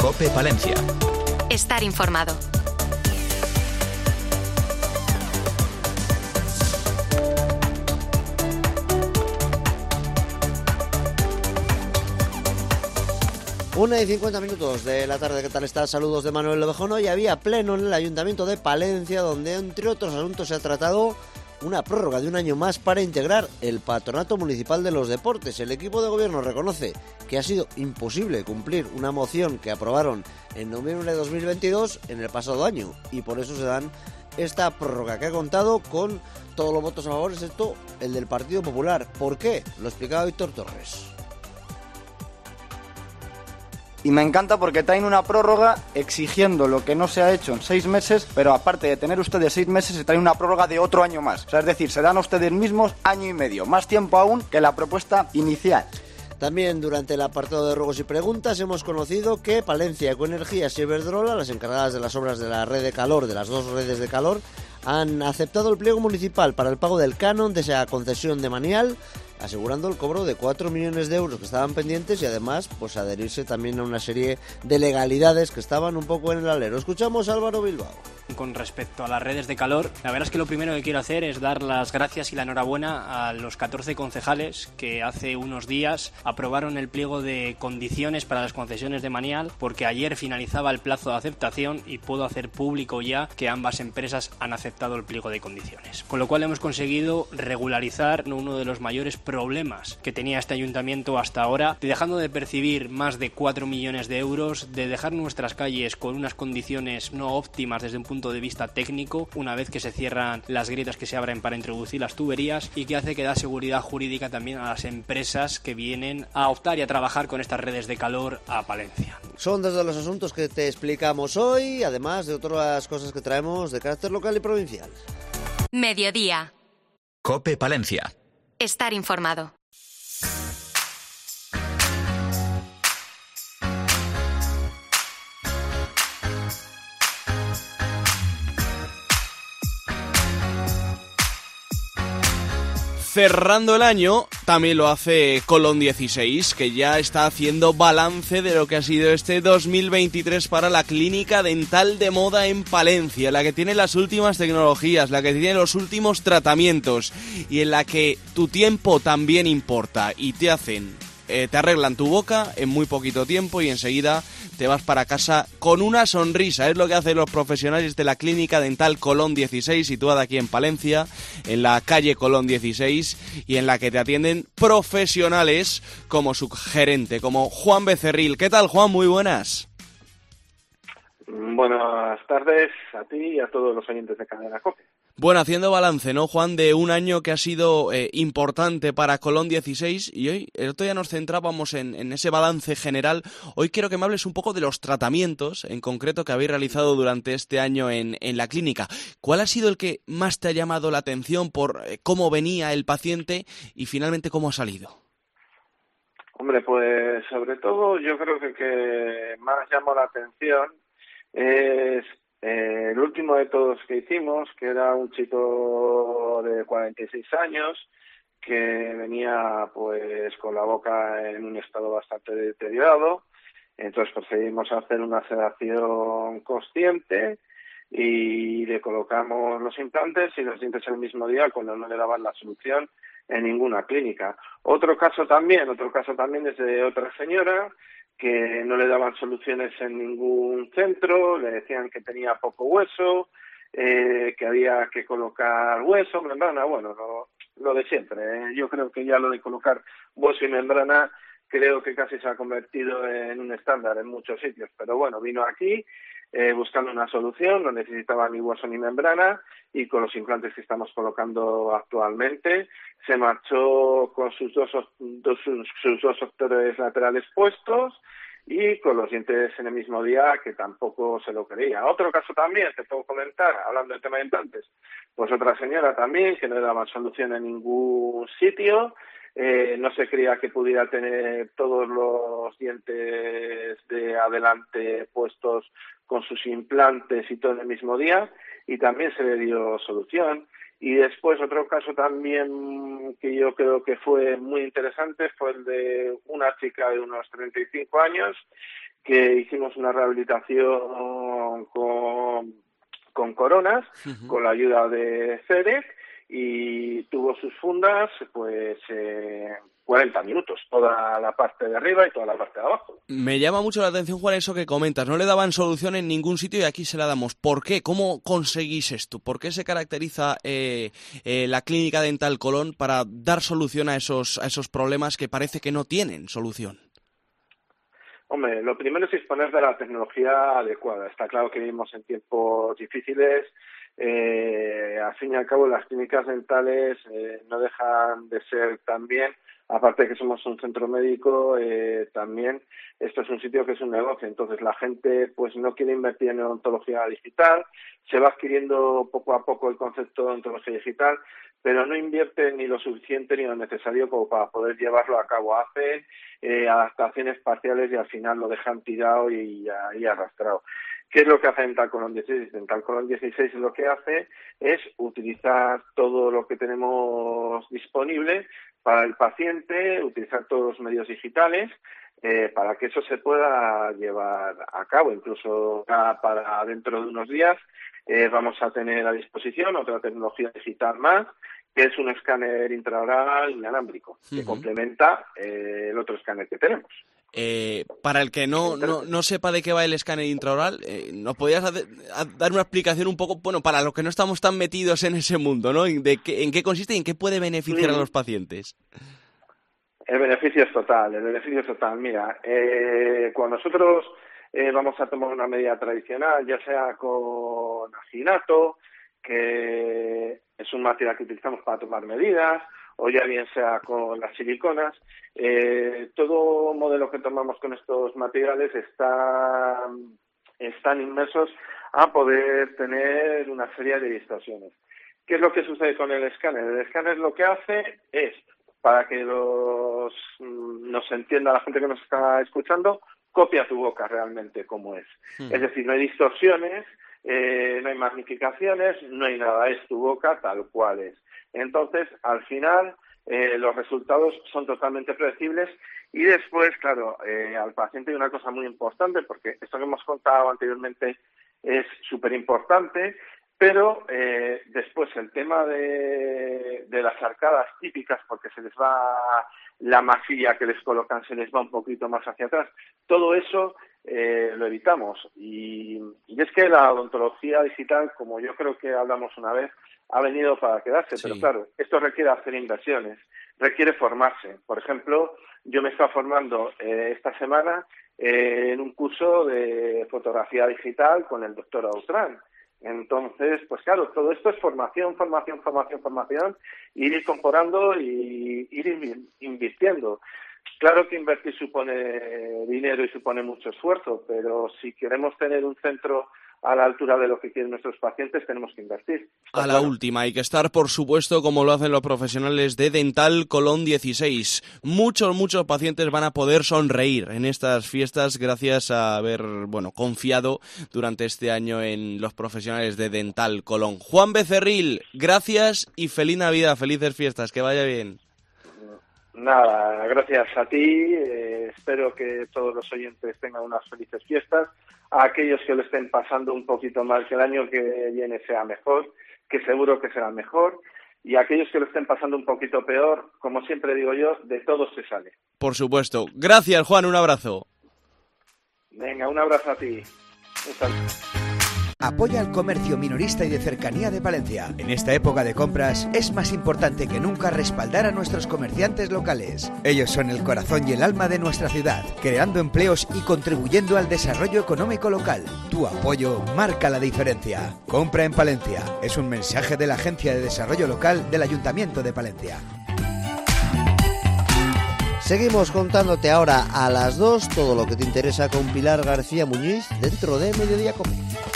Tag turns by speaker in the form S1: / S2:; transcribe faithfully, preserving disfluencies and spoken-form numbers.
S1: COPE Palencia.
S2: Estar informado.
S3: Una y cincuenta minutos de la tarde, ¿qué tal estás? Saludos de Manuel Lobejón. Hoy había pleno en el Ayuntamiento de Palencia, donde entre otros asuntos se ha tratado una prórroga de un año más para integrar el Patronato Municipal de los Deportes. El equipo de gobierno reconoce que ha sido imposible cumplir una moción que aprobaron en noviembre de dos mil veintidós en el pasado año, y por eso se dan esta prórroga que ha contado con todos los votos a favor, excepto el del Partido Popular. ¿Por qué? Lo explicaba Víctor Torres.
S4: Y me encanta porque traen una prórroga exigiendo lo que no se ha hecho en seis meses, pero aparte de tener ustedes seis meses, se trae una prórroga de otro año más. O sea, es decir, se dan a ustedes mismos año y medio, más tiempo aún que la propuesta inicial.
S3: También durante el apartado de ruegos y preguntas hemos conocido que Palencia Ecoenergías y Iberdrola, las encargadas de las obras de la red de calor, de las dos redes de calor, han aceptado el pliego municipal para el pago del canon de esa concesión de Manial, asegurando el cobro de cuatro millones de euros que estaban pendientes y además pues adherirse también a una serie de legalidades que estaban un poco en el alero. Escuchamos a Álvaro Bilbao.
S5: Con respecto a las redes de calor, la verdad es que lo primero que quiero hacer es dar las gracias y la enhorabuena a los catorce concejales que hace unos días aprobaron el pliego de condiciones para las concesiones de Manial, porque ayer finalizaba el plazo de aceptación y puedo hacer público ya que ambas empresas han aceptado el pliego de condiciones. Con lo cual hemos conseguido regularizar uno de los mayores problemas que tenía este ayuntamiento hasta ahora, de dejando de percibir más de cuatro millones de euros, de dejar nuestras calles con unas condiciones no óptimas desde un punto de vista técnico, una vez que se cierran las grietas que se abren para introducir las tuberías, y que hace que da seguridad jurídica también a las empresas que vienen a optar y a trabajar con estas redes de calor a Palencia.
S3: Son desde los asuntos que te explicamos hoy, además de otras cosas que traemos de carácter local y provincial.
S2: Mediodía.
S1: COPE Palencia.
S2: Estar informado.
S6: Cerrando el año, también lo hace Colón dieciséis, que ya está haciendo balance de lo que ha sido este dos mil veintitrés para la Clínica Dental de Moda en Palencia, la que tiene las últimas tecnologías, la que tiene los últimos tratamientos y en la que tu tiempo también importa y te hacen, eh, te arreglan tu boca en muy poquito tiempo y enseguida te vas para casa con una sonrisa. Es lo que hacen los profesionales de la Clínica Dental Colón dieciséis, situada aquí en Palencia, en la calle Colón dieciséis, y en la que te atienden profesionales como su gerente, como Juan Becerril. ¿Qué tal, Juan? Muy buenas.
S7: Buenas tardes a ti y a todos los oyentes de Cadena COPE.
S6: Bueno, haciendo balance, ¿no, Juan?, de un año que ha sido eh, importante para Colón dieciséis, y hoy, el otro día nos centrábamos en, en ese balance general. Hoy quiero que me hables un poco de los tratamientos, en concreto, que habéis realizado durante este año en, en la clínica. ¿Cuál ha sido el que más te ha llamado la atención por eh, cómo venía el paciente y finalmente cómo ha salido?
S7: Hombre, pues sobre todo yo creo que que más llamó la atención es Eh, el último de todos que hicimos, que era un chico de cuarenta y seis años que venía pues con la boca en un estado bastante deteriorado. Entonces procedimos a hacer una sedación consciente y le colocamos los implantes y los dientes el mismo día, cuando no le daban la solución en ninguna clínica. Otro caso también, otro caso también es de otra señora que no le daban soluciones en ningún centro, le decían que tenía poco hueso, eh, que había que colocar hueso, membrana, bueno, lo, lo de siempre. ¿eh? Yo creo que ya lo de colocar hueso y membrana creo que casi se ha convertido en un estándar en muchos sitios, pero bueno, vino aquí eh, buscando una solución, no necesitaba ni hueso ni membrana, y con los implantes que estamos colocando actualmente se marchó con sus dos, dos sus, sus dos sectores laterales puestos y con los dientes en el mismo día, que tampoco se lo creía. Otro caso también, te puedo comentar, hablando del tema de implantes, pues otra señora también que no le daban solución en ningún sitio, eh, no se creía que pudiera tener todos los dientes de adelante puestos con sus implantes y todo en el mismo día, y también se le dio solución. Y después otro caso también que yo creo que fue muy interesante fue el de una chica de unos treinta y cinco años que hicimos una rehabilitación con, con coronas, uh-huh. con la ayuda de CEDEC, y tuvo sus fundas pues eh, cuarenta minutos, toda la parte de arriba y toda la parte de abajo.
S6: Me llama mucho la atención, Juan, eso que comentas. No le daban solución en ningún sitio y aquí se la damos. ¿Por qué? ¿Cómo conseguís esto? ¿Por qué se caracteriza eh, eh, la Clínica Dental Colón para dar solución a esos, a esos problemas que parece que no tienen solución?
S7: Hombre, lo primero es disponer de la tecnología adecuada. Está claro que vivimos en tiempos difíciles. Eh, al fin y al cabo, las clínicas dentales eh, no dejan de ser también, aparte de que somos un centro médico, eh, también esto es un sitio que es un negocio. Entonces la gente pues no quiere invertir en odontología digital, se va adquiriendo poco a poco el concepto de odontología digital, pero no invierte ni lo suficiente ni lo necesario como para poder llevarlo a cabo. Hacen eh, adaptaciones parciales y al final lo dejan tirado y, y arrastrado. ¿Qué es lo que hace Dental Colón dieciséis? Dental Colón dieciséis lo que hace es utilizar todo lo que tenemos disponible para el paciente, utilizar todos los medios digitales eh, para que eso se pueda llevar a cabo. Incluso para dentro de unos días eh, vamos a tener a disposición otra tecnología digital más, que es un escáner intraoral inalámbrico, que uh-huh. complementa eh, el otro escáner que tenemos.
S6: Eh, para el que no, no, no sepa de qué va el escáner intraoral, eh, ¿nos podrías hacer, a, dar una explicación un poco, bueno, para los que no estamos tan metidos en ese mundo, ¿no? De qué, ¿En qué consiste y en qué puede beneficiar sí. a los pacientes?
S7: El beneficio es total, el beneficio es total. Mira, eh, cuando nosotros eh, vamos a tomar una medida tradicional, ya sea con aginato, que es un material que utilizamos para tomar medidas, o ya bien sea con las siliconas, eh, todo modelo que tomamos con estos materiales está, están inmersos a poder tener una serie de distorsiones. ¿Qué es lo que sucede con el escáner? El escáner lo que hace es, para que los, nos entienda la gente que nos está escuchando, copia tu boca realmente como es. Hmm. Es decir, no hay distorsiones, eh, no hay magnificaciones, no hay nada, es tu boca tal cual es. Entonces, al final, eh, los resultados son totalmente predecibles y después, claro, eh, al paciente hay una cosa muy importante, porque esto que hemos contado anteriormente es súper importante, pero eh, después el tema de, de las arcadas típicas, porque se les va la masilla que les colocan, se les va un poquito más hacia atrás, todo eso eh, lo evitamos. Y, y es que la odontología digital, como yo creo que hablamos una vez, ha venido para quedarse, sí. Pero claro, esto requiere hacer inversiones, requiere formarse. Por ejemplo, yo me estaba formando eh, esta semana eh, en un curso de fotografía digital con el doctor Autran. Entonces, pues claro, todo esto es formación, formación, formación, formación, ir incorporando y ir invirtiendo. Claro que invertir supone dinero y supone mucho esfuerzo, pero si queremos tener un centro a la altura de lo que quieren nuestros pacientes, tenemos que invertir.
S6: A la claro. última, hay que estar, por supuesto, como lo hacen los profesionales de Dental Colón dieciséis. Muchos, muchos pacientes van a poder sonreír en estas fiestas gracias a haber, bueno, confiado durante este año en los profesionales de Dental Colón. Juan Becerril, gracias y feliz Navidad, felices fiestas, que vaya bien.
S7: Nada, gracias a ti, eh, espero que todos los oyentes tengan unas felices fiestas. A aquellos que lo estén pasando un poquito mal, que el año que viene sea mejor, que seguro que será mejor, y a aquellos que lo estén pasando un poquito peor, como siempre digo yo, de todo se sale.
S6: Por supuesto. Gracias, Juan, un abrazo.
S7: Venga, un abrazo a ti. Un saludo.
S8: Apoya al comercio minorista y de cercanía de Palencia. En esta época de compras es más importante que nunca respaldar a nuestros comerciantes locales. Ellos son el corazón y el alma de nuestra ciudad, creando empleos y contribuyendo al desarrollo económico local. Tu apoyo marca la diferencia. Compra en Palencia. Es un mensaje de la Agencia de Desarrollo Local del Ayuntamiento de Palencia.
S3: Seguimos contándote ahora a las dos todo lo que te interesa con Pilar García Muñiz dentro de Mediodía Come.